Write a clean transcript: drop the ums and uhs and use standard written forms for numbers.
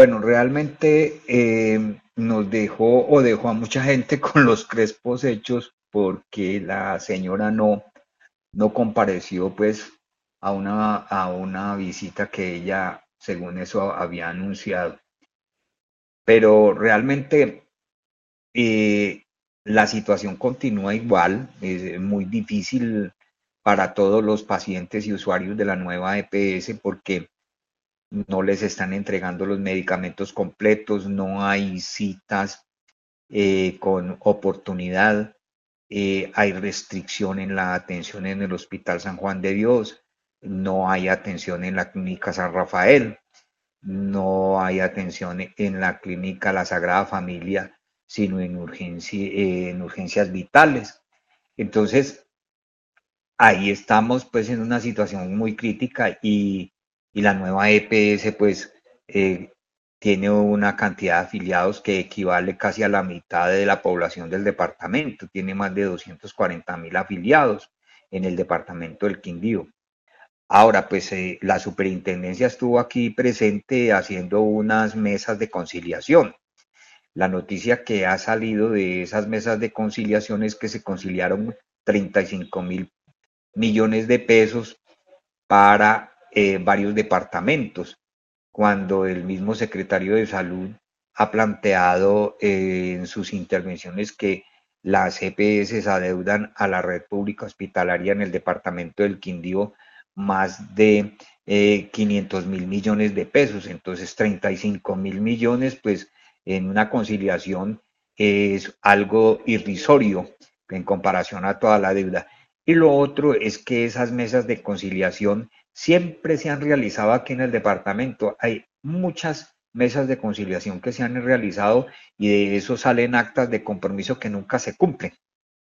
Bueno, realmente nos dejó o dejó a mucha gente con los crespos hechos porque la señora no compareció pues a una visita que ella, según eso, había anunciado. Pero realmente eh, la situación continúa igual, es muy difícil para todos los pacientes y usuarios de la nueva EPS porque no les están entregando los medicamentos completos, no hay citas con oportunidad, hay restricción en la atención en el Hospital San Juan de Dios, no hay atención en la Clínica San Rafael, no hay atención en la Clínica La Sagrada Familia, sino en urgencias vitales. Entonces, ahí estamos pues en una situación muy crítica y la nueva EPS pues eh, tiene una cantidad de afiliados que equivale casi a la mitad de la población del departamento, tiene más de 240.000 afiliados en el departamento del Quindío. Ahora, pues la superintendencia estuvo aquí presente haciendo unas mesas de conciliación. La noticia que ha salido de esas mesas de conciliación es que se conciliaron 35.000 millones de pesos para varios departamentos, cuando el mismo secretario de Salud ha planteado en sus intervenciones que las EPS adeudan a la red pública hospitalaria en el departamento del Quindío más de 500.000 millones de pesos. Entonces, 35.000 millones, pues en una conciliación es algo irrisorio en comparación a toda la deuda. Y lo otro es que esas mesas de conciliación siempre se han realizado aquí en el departamento. Hay muchas mesas de conciliación que se han realizado y de eso salen actas de compromiso que nunca se cumplen.